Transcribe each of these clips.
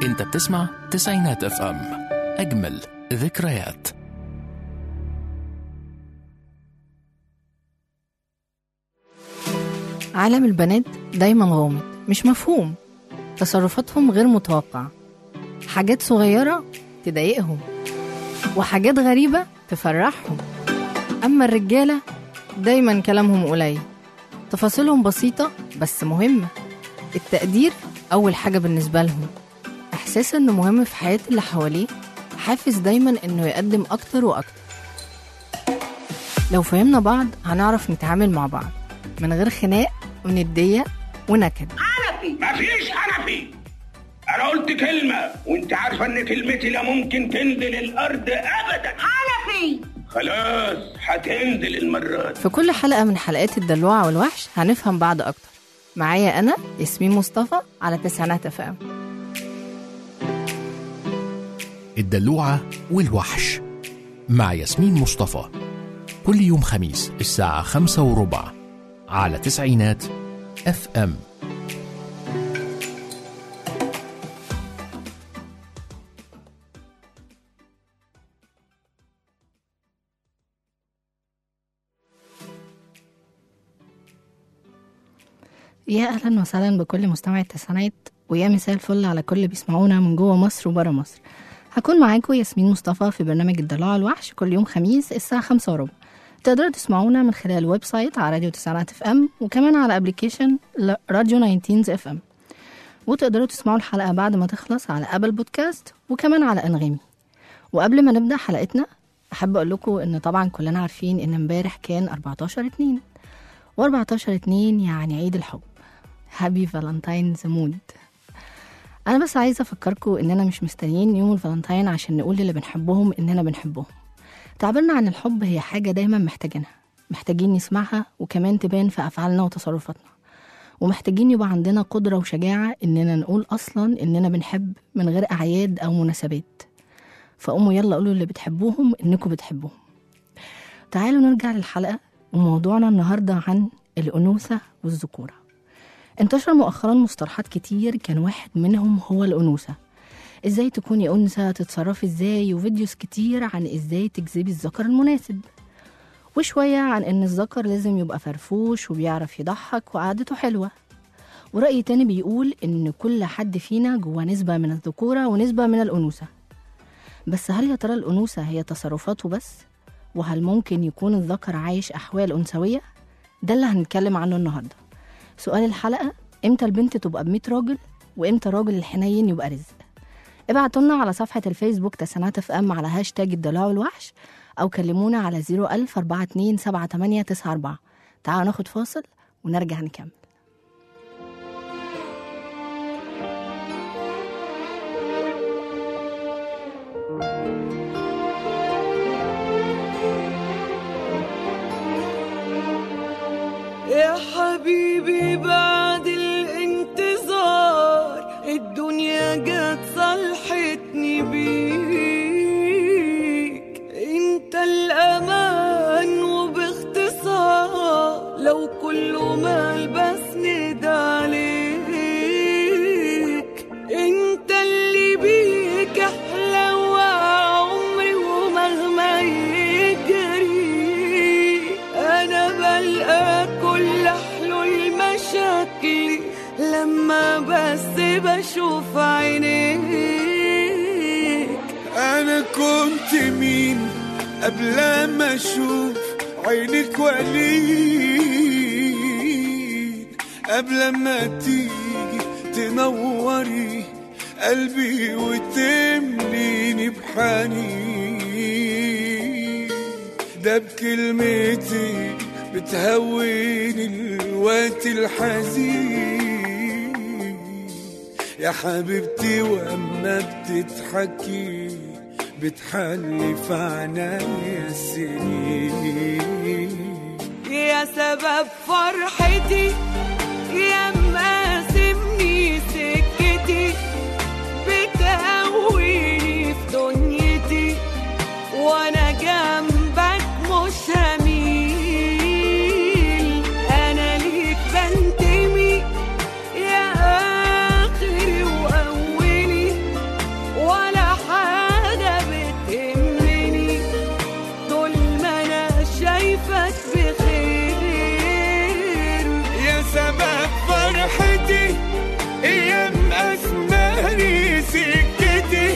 انت بتسمع تسعينات اف ام، اجمل ذكريات. عالم البنات دايما غامض، مش مفهوم، تصرفاتهم غير متوقعة، حاجات صغيرة تضايقهم وحاجات غريبة تفرحهم. أما الرجالة دايما كلامهم قليل، تفاصيلهم بسيطة بس مهمة. التقدير أول حاجة بالنسبة لهم، إحساس إنه مهم في حياة اللي حواليه، حافز دايما إنه يقدم أكتر وأكتر. لو فهمنا بعض هنعرف نتعامل مع بعض من غير خناق وندية ونكد. مفيش حنفي. انا قلت كلمة وانت عارفة ان كلمتي لا ممكن تنزل الارض ابدا. حنفي خلاص هتنزل المرة دي. في كل حلقة من حلقات الدلوعة والوحش هنفهم بعض أكتر. معايا أنا ياسمين مصطفى على تسعينات اف ام. الدلوعة والوحش مع ياسمين مصطفى، كل يوم خميس الساعة 5:15 على تسعينات اف ام. يا أهلا وسهلا بكل مستمعي التسعينات، ويا مساء الفل على كل اللي بيسمعونا من جوه مصر وبره مصر. هكون معاكم ياسمين مصطفى في برنامج الدلوعة الوحش كل يوم خميس الساعة 5:15. تقدروا تسمعونا من خلال الويب سايت على راديو تسعينات اف ام، وكمان على ابليكيشن راديو 19 اف ام. وتقدروا تسمعوا الحلقة بعد ما تخلص على ابل بودكاست وكمان على انغامي. وقبل ما نبدأ حلقتنا أحب أقول لكم إن طبعا كلنا عارفين إن امبارح كان 14/2، و14/2 يعني عيد الحب. هابي فالنتاينز مود. أنا بس عايزة أفكركم إننا مش مستنيين يوم الفالنتاين عشان نقول للي بنحبهم إننا بنحبهم. تعبيرنا عن الحب هي حاجة دايما محتاجين نسمعها، وكمان تبان في أفعالنا وتصرفاتنا، ومحتاجين يبقى عندنا قدرة وشجاعة إننا نقول أصلا إننا بنحب من غير أعياد أو مناسبات. فقوموا يلا قولوا اللي بتحبوهم إنكم بتحبوهم. تعالوا نرجع للحلقة، وموضوعنا النهاردة عن الأنوثة والذكورة. انتشر مؤخرا مصطلحات كتير، كان واحد منهم هو الأنوثة. ازاي تكوني أنثى، تتصرفي ازاي، وفيديوز كتير عن ازاي تجذبي الذكر المناسب، وشوية عن ان الذكر لازم يبقى فرفوش وبيعرف يضحك وقعدته حلوة. ورأي تاني بيقول ان كل حد فينا جوا نسبة من الذكورة ونسبة من الأنوثة. بس هل يا ترى الأنوثة هي تصرفاته بس؟ وهل ممكن يكون الذكر عايش أحوال أنثوية؟ ده اللي هنتكلم عنه النهاردة. سؤال الحلقة: امتى البنت تبقى ب100 راجل، وامتى الراجل الحنين يبقى رزق؟ ابعتولنا على صفحة الفيسبوك تسعينات اف ام على هاشتاج الدلوعة والوحش، أو كلمونا على 010427894. تعالوا ناخد فاصل ونرجع نكمل. يا حبيبي بعد الانتظار الدنيا جت صلحتني بيك، انت الامان وباختصار لو كله مال بس ندى عليك، انت اللي بيك احلى وعمري ومهما يجري انا بلقى كل حلول مشاكلي لما بس بشوف عينيك. أنا كنت مين قبل ما أشوف عينك وليد، قبل ما تيجي تنوري قلبي وتمليني بحنين، ده بكلمتي بتهوني الوقت الحزين يا حبيبتي، وأما بتضحكي بتحلي في عنايا السنين، يا سبب فرحتي يا مقاسمني سكتي، بتقويني في دنيتي وانا جنبك مش هميل، انا ليك بنتمي يا اخري واولي، سبب فرحتي، ايام اسماني سكتي،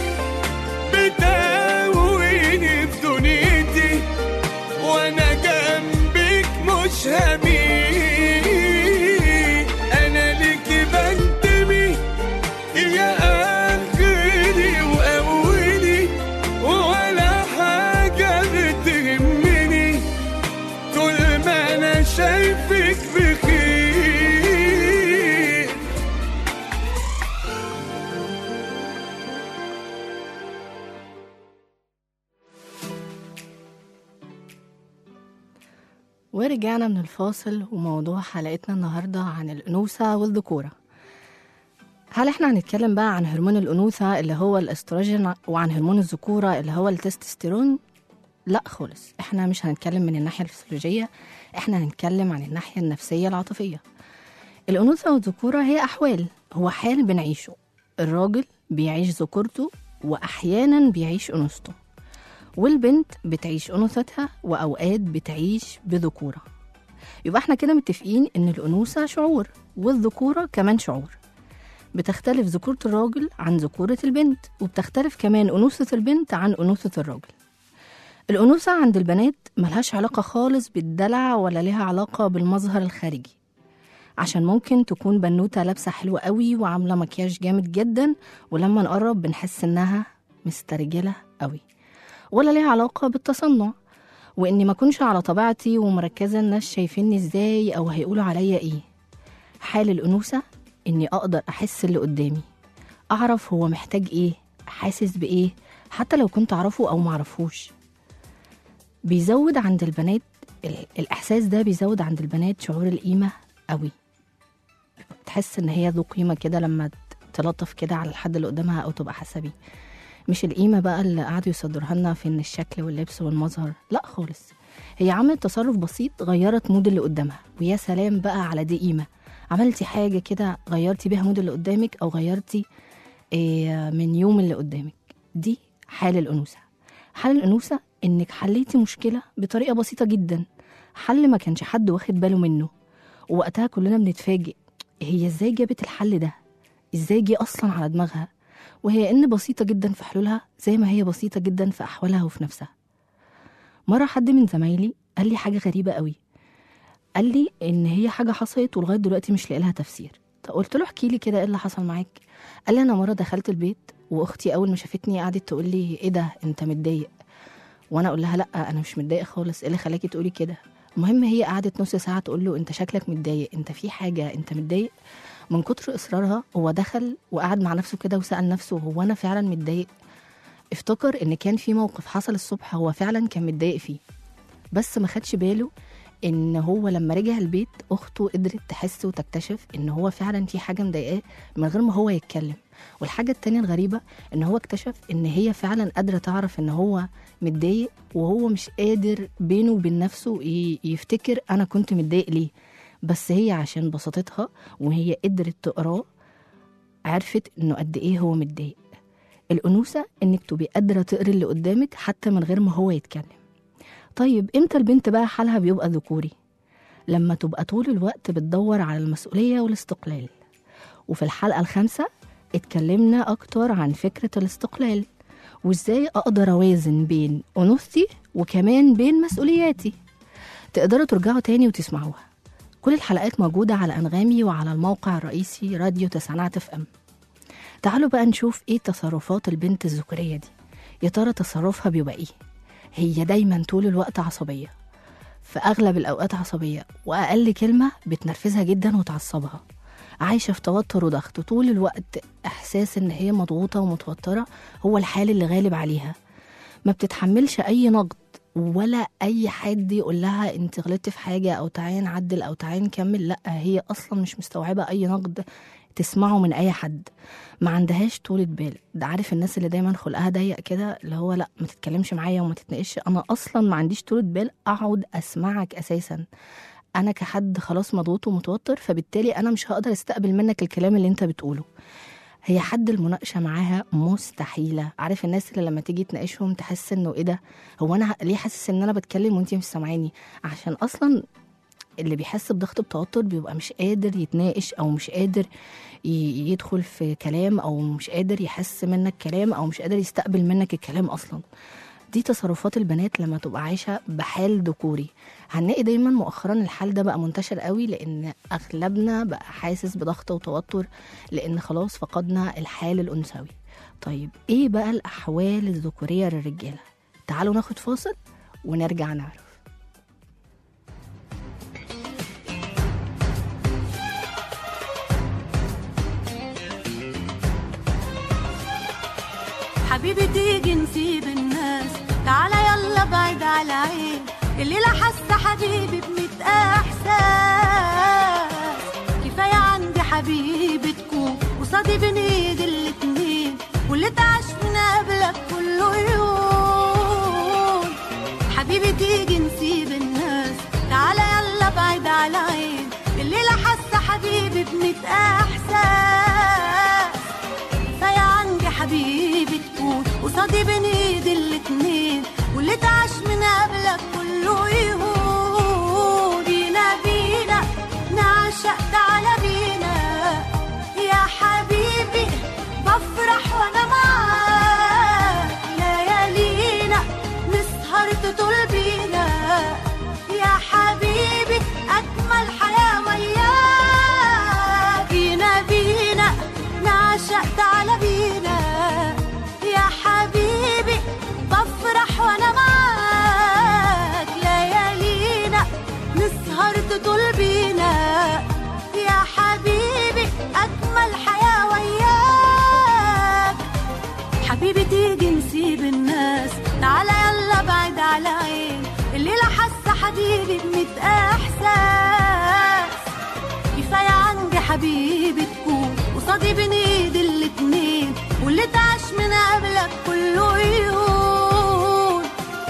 بتقويني في دنيتي، وانا جنبك مش هميل. انا ليكي بنتمي يا اخري واولي، ولا حاجه بتهمني طول ما انا شايفك بخير. ورجعنا من الفاصل، وموضوع حلقتنا النهاردة عن الأنوثة والذكورة. هل احنا هنتكلم بقى عن هرمون الأنوثة اللي هو الاستروجين وعن هرمون الذكورة اللي هو التستوستيرون؟ لا خالص، احنا مش هنتكلم من الناحية الفسيولوجية، احنا هنتكلم عن الناحية النفسية العاطفية. الأنوثة والذكورة هي أحوال، هو حال بنعيشه. الراجل بيعيش ذكورته وأحيانا بيعيش أنوثته، والبنت بتعيش أنوثتها وأوقات بتعيش بذكورة. يبقى احنا كده متفقين إن الأنوثة شعور والذكورة كمان شعور. بتختلف ذكورة الراجل عن ذكورة البنت، وبتختلف كمان أنوثة البنت عن أنوثة الراجل. الأنوثة عند البنات ملهاش علاقة خالص بالدلع ولا لها علاقة بالمظهر الخارجي، عشان ممكن تكون بنوتة لابسة حلوة قوي وعاملة مكياج جامد جدا، ولما نقرب بنحس إنها مسترجلة قوي. ولا ليها علاقة بالتصنع، وإني ما كنش على طبيعتي ومركزة الناس شايفيني إزاي أو هيقولوا عليا إيه. حال الأنوثة إني أقدر أحس اللي قدامي، أعرف هو محتاج إيه، حاسس بإيه، حتى لو كنت أعرفه أو معرفوش. بيزود عند البنات الإحساس ده، بيزود عند البنات شعور القيمة قوي. تحس إن هي ذو قيمة كده لما تلطف كده على الحد اللي قدامها أو تبقى حاسة بيه. مش القيمة بقى اللي قعدوا يصدرها لنا في إن الشكل واللبس والمظهر، لا خالص. هي عملت تصرف بسيط غيرت مود اللي قدامها، ويا سلام بقى على دي قيمة. عملتي حاجة كده غيرتي بيها مود اللي قدامك، أو غيرتي من يوم اللي قدامك. دي حال الأنوثة. حال الأنوثة إنك حليتي مشكلة بطريقة بسيطة جدا، حل ما كانش حد واخد باله منه، ووقتها كلنا بنتفاجئ هي إزاي جابت الحل ده، إزاي جه أصلا على دماغها. وهي إن بسيطة جدا في حلولها زي ما هي بسيطة جدا في أحوالها وفي نفسها. مرة حد من زمايلي قال لي حاجة غريبة قوي، قال لي إن هي حاجة حصلت ولغاية دلوقتي مش لاقي لها تفسير. قلت له احكي لي كده إيه اللي حصل معاك. قال لي أنا مرة دخلت البيت وأختي أول ما شافتني قعدت تقول لي إيه ده أنت متضايق، وأنا أقول لها لأ أنا مش متضايق خالص، إيه اللي خلاكي تقولي كده. المهم هي قعدت نص ساعة تقول له أنت شكلك متضايق، أنت في حاجة، أنت متضايق. من كتر إصرارها هو دخل وقعد مع نفسه كده وسأل نفسه هو أنا فعلا متضايق. افتكر إن كان في موقف حصل الصبح هو فعلا كان متضايق فيه، بس ما خدش باله إن هو لما رجع البيت أخته قدرت تحس وتكتشف إن هو فعلا في حاجة مضايقاه من غير ما هو يتكلم. والحاجة التانية الغريبة إن هو اكتشف إن هي فعلا قادرة تعرف إن هو متضايق، وهو مش قادر بينه وبين نفسه يفتكر أنا كنت متضايق ليه، بس هي عشان بساطتها وهي قدرت تقراه عرفت إنه قد إيه هو متضايق. الأنوثة إنك تبقي قادرة تقري اللي قدامك حتى من غير ما هو يتكلم. طيب إمتى البنت بقى حالها بيبقى ذكوري؟ لما تبقى طول الوقت بتدور على المسؤولية والاستقلال. وفي الحلقة 5 اتكلمنا أكتر عن فكرة الاستقلال، وإزاي أقدر أوازن بين أنوثتي وكمان بين مسؤولياتي. تقدروا ترجعوا تاني وتسمعوها. كل الحلقات موجودة على أنغامي وعلى الموقع الرئيسي راديو تسعينات FM. تعالوا بقى نشوف إيه تصرفات البنت الذكورية دي. يا ترى تصرفها بيبقى إيه؟ هي دايما طول الوقت عصبية، في أغلب الأوقات عصبية، وأقل كلمة بتنرفزها جدا وتعصبها. عايشة في توتر وضغط طول الوقت، إحساس إن هي مضغوطة ومتوترة هو الحال اللي غالب عليها. ما بتتحملش أي نقد ولا أي حد يقول لها أنت غلطت في حاجة أو تعالي نعدل أو تعالي نكمل. لأ، هي أصلا مش مستوعبة أي نقد تسمعه من أي حد. ما عندهاش طولة بال. ده عارف الناس اللي دايما خلقها ضيق كده، اللي هو لأ ما تتكلمش معايا وما تتناقش. أنا أصلا ما عنديش طولة بال أقعد أسمعك أساسا. أنا كحد خلاص مضغوط ومتوتر، فبالتالي أنا مش هقدر استقبل منك الكلام اللي أنت بتقوله. هي حد المناقشة معاها مستحيلة. عارف الناس اللي لما تيجي تناقشهم تحس إنه إيه ده، هو أنا ليه حاسس إن أنا بتكلم وأنتي مش سامعاني؟ عشان أصلا اللي بيحس بضغط التوتر بيبقى مش قادر يتناقش أو مش قادر يدخل في كلام، أو مش قادر يحس منك كلام، أو مش قادر يستقبل منك الكلام أصلا. دي تصرفات البنات لما تبقى عايشة بحال ذكوري. هنلاقي دايما مؤخرا الحال ده بقى منتشر قوي، لأن أغلبنا بقى حاسس بضغط وتوتر، لأن خلاص فقدنا الحال الأنثوي. طيب إيه بقى الأحوال الذكورية للرجالة؟ تعالوا ناخد فاصل ونرجع نعرف. حبيبي تيجي نسيب الناس، تعالى يلا بعيد على عين، الليلة حاسة حبيبي ب100 احساس. كفاية عندي حبيبي تكون قصادي بنيجي الاتنين، واللي تعيش من قبلك كله يوم. حبيبي تيجي نسيب الناس، تعالى يلا بعيد على عين، الليلة حاسة حبيبي ب100 احساس. كفاية عندي حبيبي تكون قصادي بنيد الاتنين، واللي تعيش من قبلك كله يهون. بينا بينا نعشق، تعالى بينا يا حبيبي، بفرح وانا معاك. ليالينا نسهر تطول بينا يا حبيبي، اجمل حياة وياك. بينا بينا نعشق، تعالى بينا يا حبيبي، بفرح وانا معاك. ليالينا نسهر تطول بينا يا حبيبي، اجمل حياة وياك. حبيبي تيجي نسيب الناس، تعالى يلا بعيد على عين، الليلة حاسة حبيبي ب100 احساس. كفاية عندي حبيبي تكون قصادي بنيد الاتنين، واللي تعيش من قبلك كله يهون.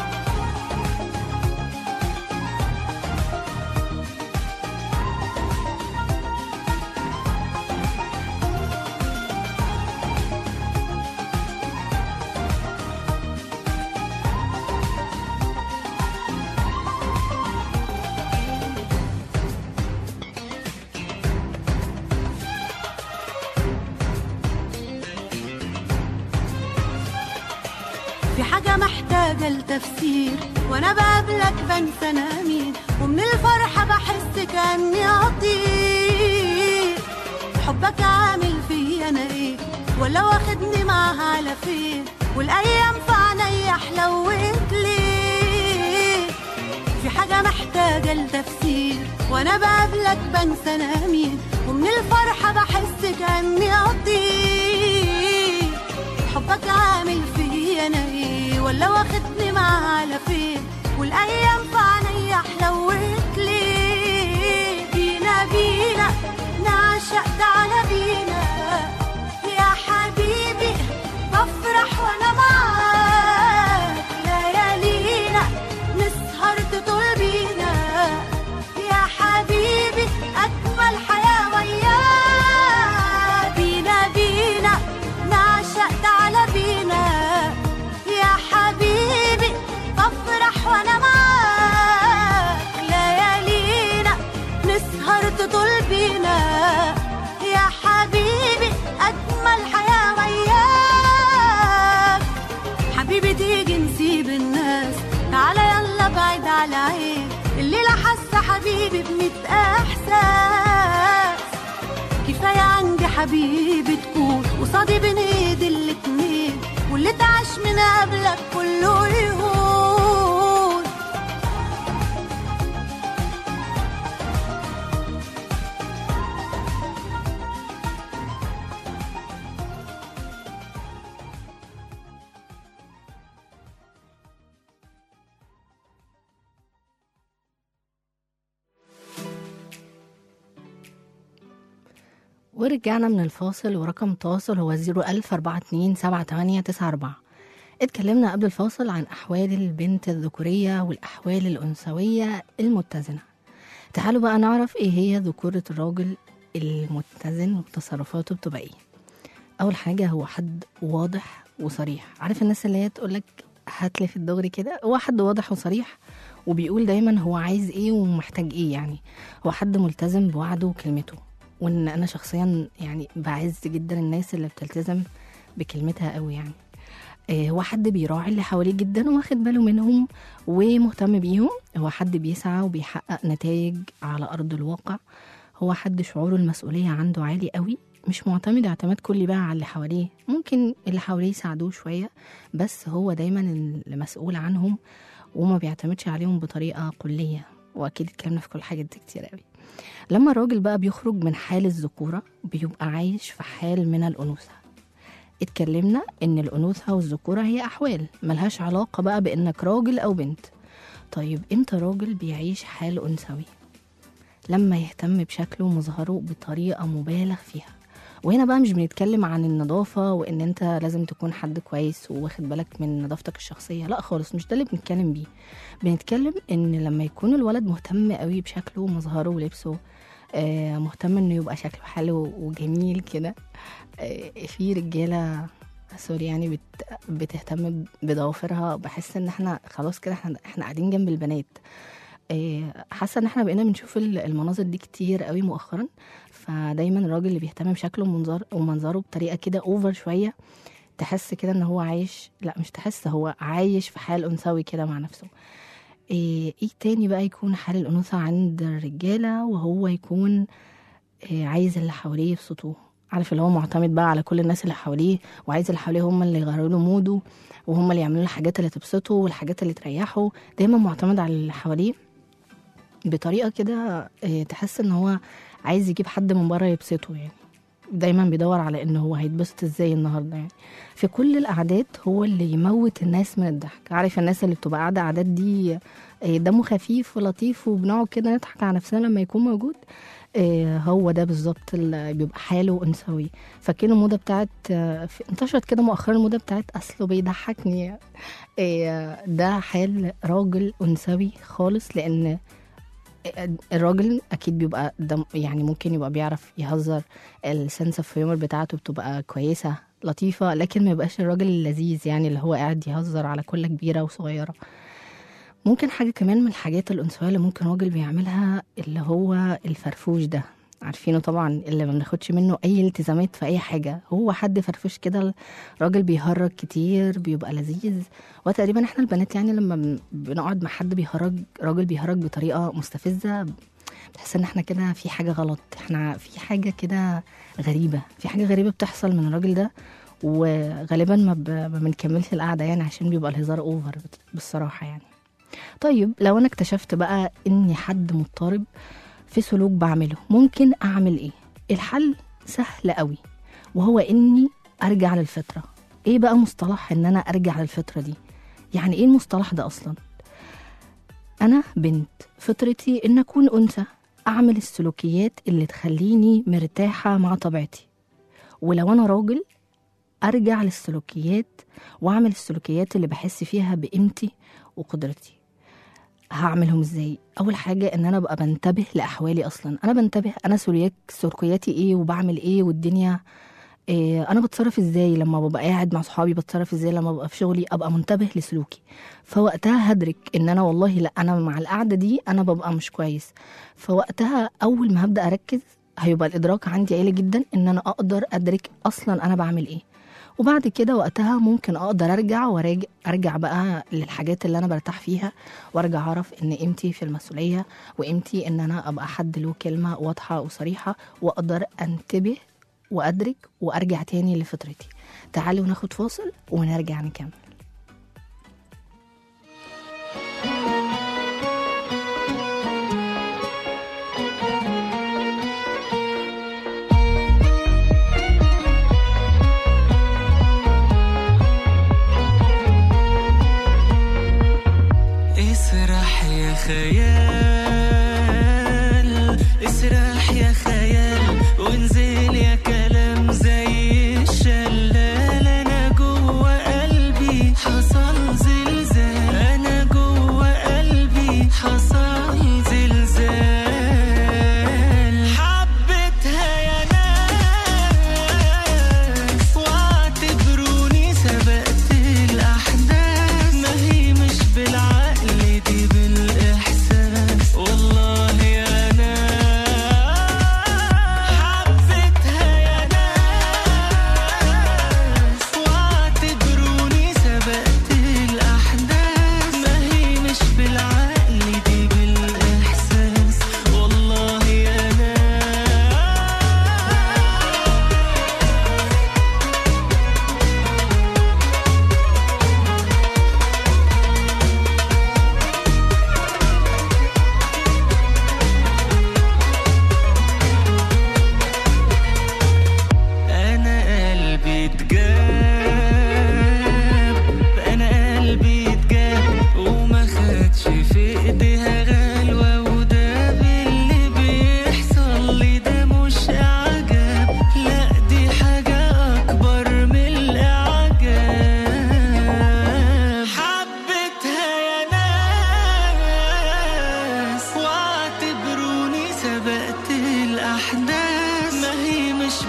في حاجة محتاجة لتفسير، وانا بقابلك بنسى انا مين، ومن الفرحة بحس كأني اطير. حبك عامل فيا انا ايه، ولا واخدني معاها على فين، والايام في عينيا حلوت ليه. في حاجة محتاجة لتفسير، وانا بقابلك بنسى انا مين، ومن الفرحة بحس كأني اطير. حبك عامل فيا انا ايه، ولا واخدني معاها على فين، والايام في عينيا حلوت ليه. بينا بينا نعشق، تعالى بينا يا حبيبي، بفرح وانا معاك. ليالينا نسهر تطول بينا يا حبيبي، اجمل حياة وياك. بينا بينا نعشق، تعالى بينا يا حبيبي، بفرح وانا معاك. ليالينا نسهر تطول بينا يا حبيبي، اجمل حياة وياك. حبيبي تيجي نسيب الناس، تعالى يلا بعيد على عين، الليلة حاسة حبيبي ب100 احساس. كفاية عندي حبيبي تكون قصادي بنيد الاتنين، واللي تعيش من قبلك كله يهون. ورجعنا من الفاصل، ورقم تواصل هو 010427894. اتكلمنا قبل الفاصل عن أحوال البنت الذكورية والأحوال الأنثوية المتزنة. تعالوا بقى نعرف ايه هي ذكورة الراجل المتزن وتصرفاته بتبقى ايه. أول حاجة هو حد واضح وصريح. عارف الناس اللي هي تقولك هاتلي في الدغري كده، هو حد واضح وصريح وبيقول دايما هو عايز ايه ومحتاج ايه. يعني هو حد ملتزم بوعده وكلمته، وان انا شخصيا يعني بعز جدا الناس اللي بتلتزم بكلمتها قوي. يعني هو حد بيراعي اللي حواليه جدا واخد باله منهم ومهتم بيهم. هو حد بيسعى وبيحقق نتائج على أرض الواقع. هو حد شعوره المسؤولية عنده عالي قوي، مش معتمد اعتماد كلي بقى على اللي حواليه. ممكن اللي حواليه يساعدوه شوية، بس هو دايما اللي مسؤول عنهم وما بيعتمدش عليهم بطريقة كلية. وأكيد اتكلمنا في كل حاجة دي كتير قوي. لما الراجل بقى بيخرج من حال الذكورة بيبقى عايش في حال من الأنوثة. اتكلمنا ان الانوثه والذكوره هي احوال ملهاش علاقه بقى بانك راجل او بنت. طيب امتى راجل بيعيش حال انثوي؟ لما يهتم بشكله ومظهره بطريقه مبالغ فيها. وهنا بقى مش بنتكلم عن النظافه وان انت لازم تكون حد كويس واخد بالك من نظافتك الشخصيه، لا خالص، مش ده اللي بنتكلم بيه. بنتكلم ان لما يكون الولد مهتم قوي بشكله ومظهره ولبسه، مهتم انه يبقى شكله حلو وجميل كده. في رجاله سوري يعني بتهتم بضوافرها. بحس ان احنا خلاص كده احنا قاعدين جنب البنات. حاسه ان احنا بقينا بنشوف المناظر دي كتير قوي مؤخرا. فدايما الراجل اللي بيهتم بشكله ومنظره بطريقه كده اوفر شويه، تحس كده ان هو عايش، لا مش تحس، هو عايش في حال انثوي كده مع نفسه. ايه تاني بقى يكون حال الانوثه عند الرجاله؟ وهو يكون عايز اللي حواليه يبسطوه. عارف اللي هو معتمد بقى على كل الناس اللي حواليه، وعايز اللي حواليه هم اللي يغيروا له موده، وهم اللي يعملوا له الحاجات اللي تبسطه والحاجات اللي تريحه. دايما معتمد على اللي حواليه بطريقه كده تحس ان هو عايز يجيب حد من بره يبسطه. يعني دايما بيدور على ان هو هيتبسط ازاي النهارده. يعني في كل القعدات هو اللي يموت الناس من الضحك. عارف الناس اللي بتبقى قاعده قعدات دي دمه خفيف ولطيف وبنقعد كده نضحك على نفسنا لما يكون موجود. هو ده بالظبط اللي بيبقى حاله انثوي. فاكرين الموضه بتاعت انتشرت كده مؤخرا، الموضه بتاعت اصله بيضحكني. ده حال راجل انثوي خالص. لان الراجل اكيد بيبقى يعني ممكن يبقى بيعرف يهزر، السنس اوف هيومر بتاعته بتبقى كويسه لطيفه، لكن ما يبقاش الراجل اللذيذ يعني اللي هو قاعد يهزر على كل كبيره وصغيره. ممكن حاجه كمان من الحاجات الانثويه اللي ممكن راجل بيعملها اللي هو الفرفوش ده. عارفينه طبعا، اللي ما بناخدش منه اي التزامات في اي حاجه. هو حد فرفوش كده، راجل بيهرج كتير، بيبقى لذيذ. وتقريبا احنا البنات يعني لما بنقعد مع حد بيهرج، راجل بيهرج بطريقه مستفزه، بتحس ان احنا كده في حاجه غلط، احنا في حاجه كده غريبه، في حاجه غريبه بتحصل من الراجل ده. وغالبا ما بنكملش القعده يعني عشان بيبقى الهزار اوفر بالصراحه يعني. طيب لو انا اكتشفت بقى اني حد مضطرب في سلوك بعمله، ممكن اعمل ايه؟ الحل سهل قوي، وهو اني ارجع للفطره. ايه بقى مصطلح ان انا ارجع للفطره دي؟ يعني ايه المصطلح ده اصلا؟ انا بنت، فطرتي ان اكون انثى، اعمل السلوكيات اللي تخليني مرتاحه مع طبيعتي. ولو انا راجل ارجع للسلوكيات واعمل السلوكيات اللي بحس فيها بقيمتي وقدرتي. هعملهم ازاي؟ اول حاجه ان انا ابقى بنتبه لاحوالي. اصلا انا بنتبه انا سلوكياتي ايه وبعمل ايه والدنيا إيه، انا بتصرف ازاي لما ببقى قاعد مع صحابي، بتصرف ازاي لما ببقى في شغلي، ابقى منتبه لسلوكي. فوقتها هدرك ان انا والله لا، انا مع القعده دي انا ببقى مش كويس. فوقتها اول ما هبدا اركز هيبقى الادراك عندي عالي جدا ان انا اقدر ادرك اصلا انا بعمل ايه. وبعد كده وقتها ممكن اقدر ارجع بقى للحاجات اللي انا برتاح فيها، وارجع اعرف ان قيمتي في المسؤوليه، وقيمتي ان انا ابقى حد له كلمه واضحه وصريحه، واقدر انتبه وادرك وارجع تاني لفطرتي. تعالوا ناخد فاصل ونرجع نكمل. اسرح يا خيال، اسرح يا خيال، وانزل يا كلام زي الشلال. انا جوه قلبي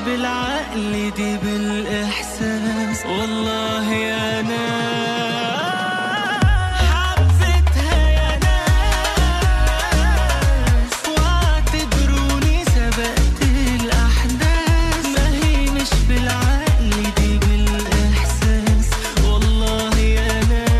بالعقل دي بالإحساس. والله يا ناس حبيتها يا ناس، واعتبروني سبقت الأحداث. ما هي مش بالعقل دي بالإحساس. والله يا ناس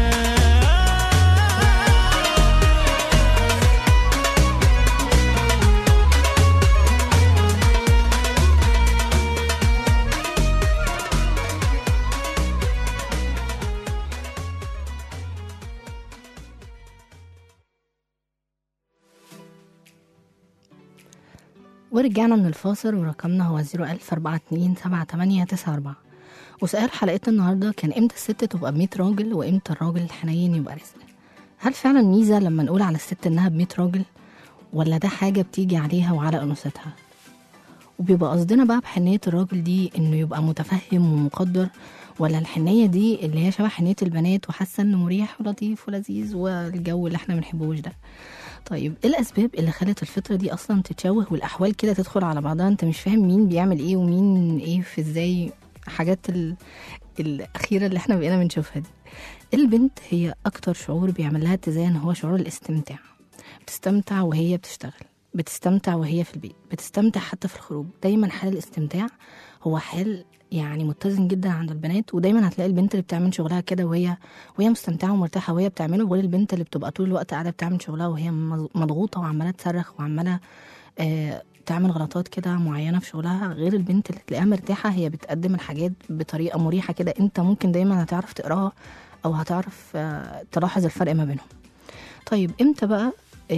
ورجعنا من الفاصل ورقمنا هو 01042788994. وسؤال حلقتنا النهاردة كان امتى الست تبقى ب100 راجل وامتى الراجل الحنين يبقى رزق؟ هل فعلا ميزة لما نقول على الست انها ب100 راجل، ولا ده حاجة بتيجي عليها وعلى أنوثتها؟ وبيبقى قصدنا بقى بحنية الراجل دي انه يبقى متفهم ومقدر، ولا الحنية دي اللي هي شبه حنية البنات وحاسة انه مريح ولطيف ولذيذ والجو اللي احنا بنحبوش ده؟ طيب ايه الاسباب اللي خلت الفطره دي اصلا تتشوه والاحوال كده تدخل على بعضها؟ انت مش فاهم مين بيعمل ايه ومين ايه في ازاي حاجات الاخيره اللي احنا بقينا بنشوفها دي. البنت هي اكتر شعور بيعمل لها اتزان هو شعور الاستمتاع. بتستمتع وهي بتشتغل، بتستمتع وهي في البيت، بتستمتع حتى في الخروج. دايما حال الاستمتاع هو حال يعني متزن جدا عند البنات. ودايما هتلاقي البنت اللي بتعمل شغلها كده وهي مستمتعه ومرتاحه وهي بتعمله، غير البنت اللي بتبقى طول الوقت قاعده بتعمل شغلها وهي مضغوطه وعماله تصرخ وعماله تعمل غلطات كده معينه في شغلها. غير البنت اللي تلاقيها مرتاحه هي بتقدم الحاجات بطريقه مريحه كده، انت ممكن دايما هتعرف تقراها او هتعرف تلاحظ الفرق ما بينهم. طيب امتى بقى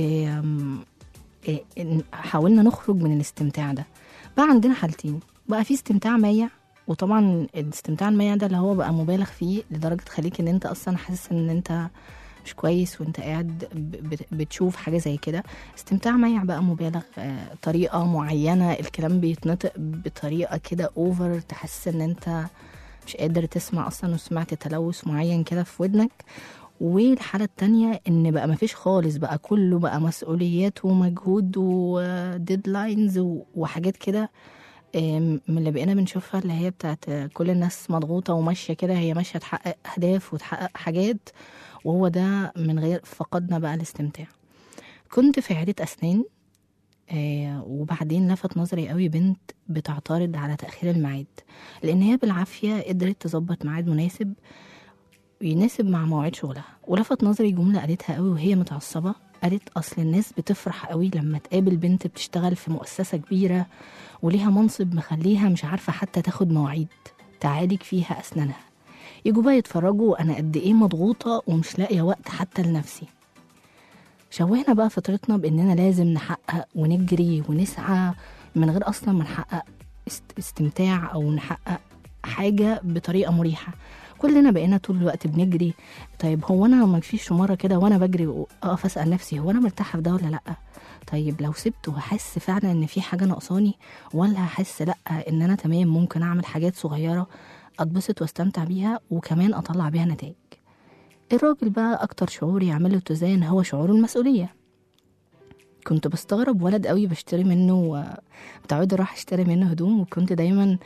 حاولنا نخرج من الاستمتاع ده؟ بقى عندنا حالتين. بقى في استمتاع مايع، وطبعا الاستمتاع المايع ده اللي هو بقى مبالغ فيه لدرجة تخليك ان انت اصلا حاسس ان انت مش كويس وانت قاعد بتشوف حاجة زي كده. استمتاع مايع بقى مبالغ، طريقة معينة الكلام بيتنطق بطريقة كده اوفر، تحس ان انت مش قادر تسمع اصلا وسمعت تلوث معين كده في ودنك. والحالة التانية ان بقى مفيش خالص، بقى كله بقى مسؤوليات ومجهود وديدلاينز وحاجات كده من اللي بقينا بنشوفها، اللي هي بتاعت كل الناس مضغوطة وماشية كده، هي ماشية تحقق أهداف وتحقق حاجات، وهو ده من غير فقدنا بقى الاستمتاع. كنت في عيادة أسنان وبعدين لفت نظري قوي بنت بتعترض على تأخير الميعاد، لأن هي بالعافية قدرت تظبط ميعاد يناسب مع مواعيد شغلها. ولفت نظري جملة قالتها قوي وهي متعصبة. قالت أصل الناس بتفرح قوي لما تقابل بنت بتشتغل في مؤسسة كبيرة وليها منصب مخليها مش عارفة حتى تاخد مواعيد تعالج فيها أسنانها. يجوا بقى يتفرجوا أنا قد إيه مضغوطة ومش لاقية وقت حتى لنفسي. شوهنا بقى فطرتنا بإننا لازم نحقق ونجري ونسعى من غير أصلا ما نحقق استمتاع أو نحقق حاجة بطريقة مريحة. كلنا بقينا طول الوقت بنجري. طيب هو أنا ما فيش مرة كده وأنا بجري وأقف أسأل نفسي هو أنا مرتاحة في ده ولا لأ؟ طيب لو سبته هحس فعلا إن في حاجة ناقصاني، ولا هحس لأ إن أنا تمام ممكن أعمل حاجات صغيرة أتبسط واستمتع بيها وكمان أطلع بيها نتائج؟ الراجل بقى أكتر شعور يعمله اتزان هو شعور المسؤولية. كنت بستغرب ولد قوي بشتري منه، متعودة راح اشتري منه هدوم، وكنت دايما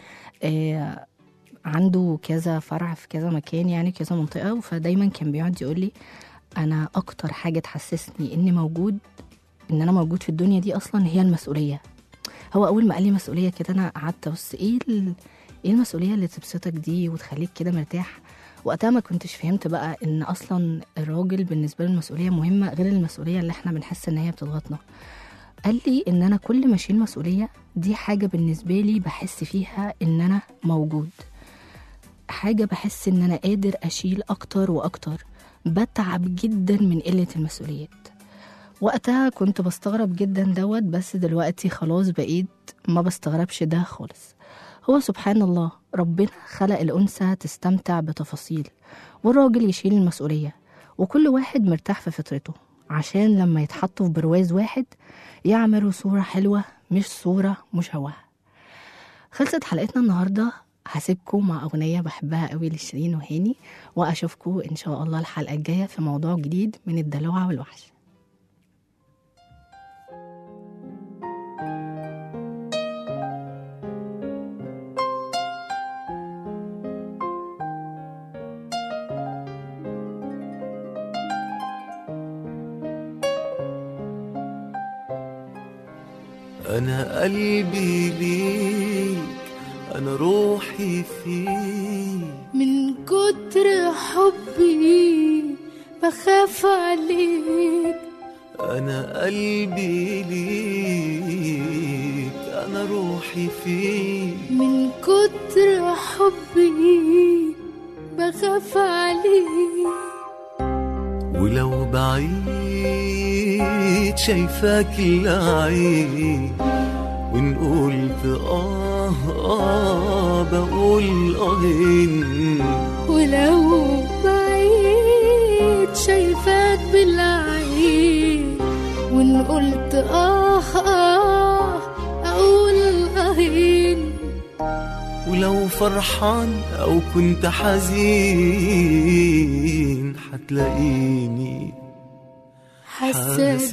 عنده كذا فرع في كذا مكان يعني كذا منطقة، فدايما كان بيقعد يقول لي أنا أكتر حاجة تحسسني إن أنا موجود في الدنيا دي أصلا هي المسؤولية. هو أول ما قال لي مسؤولية كده أنا قعدت بس إيه المسؤولية اللي تبسطك دي وتخليك كده مرتاح؟ وقتها ما كنتش فهمت بقى إن أصلا الراجل بالنسبة له المسؤولية مهمة غير المسؤولية اللي احنا بنحس إن هي بتضغطنا. قال لي إن أنا كل ما أشيل مسؤولية دي حاجة بالنسبة لي بحس فيها إن أنا موجود، حاجة بحس إن أنا قادر أشيل أكتر وأكتر، بتعب جدا من قلة المسؤوليات. وقتها كنت بستغرب جدا بس دلوقتي خلاص بقيت ما بستغربش ده خالص. هو سبحان الله ربنا خلق الأنثى تستمتع بتفاصيل والراجل يشيل المسؤولية، وكل واحد مرتاح في فطرته عشان لما يتحطوا في برواز واحد يعملوا صورة حلوة مش صورة مشوهة. خلصت حلقتنا النهاردة. هسيبكم مع أغنية بحبها قوي لشيرين وهاني، وأشوفكم إن شاء الله الحلقة الجاية في موضوع جديد من الدلوعة والوحش. أنا قلبي ليك، أنا روحي فيك. من كتر حبي بخاف عليك. أنا قلبي ليك، أنا روحي فيك. من كتر حبي بخاف عليك. ولو بعيد شايفاك العين، وإن قلت بقول آهين. ولو بعيد شايفاك بالعين، وإن قلت أقول آهين. ولو فرحان أو كنت حزين حتلاقيني حاسة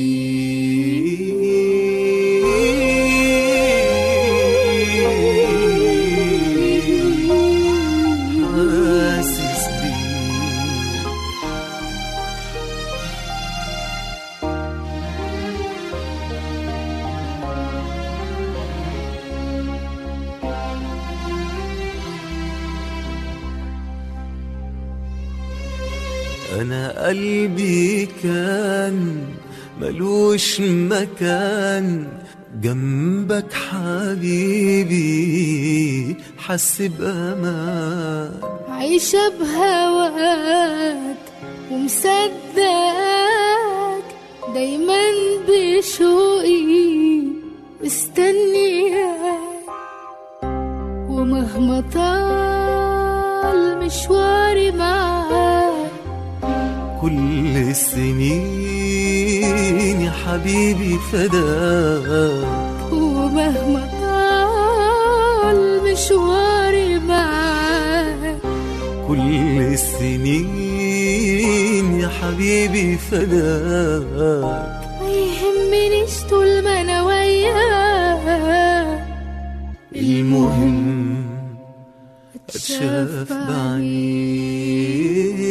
أنا قلبي كان ملوش مكان جنبك حبيبي، حس بأمان. عايشة بهواك ومصدقك دايما بشوقي مستنياك. ومهما طال مشواري معاك كل السنين يا حبيبي فداك. ومهما طال مشواري معاك كل السنين يا حبيبي فداك. ما يهمنيش طول ما انا وياك، المهم اتشاف بعيد.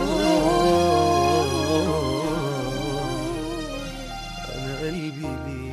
أنا قلبي ليك.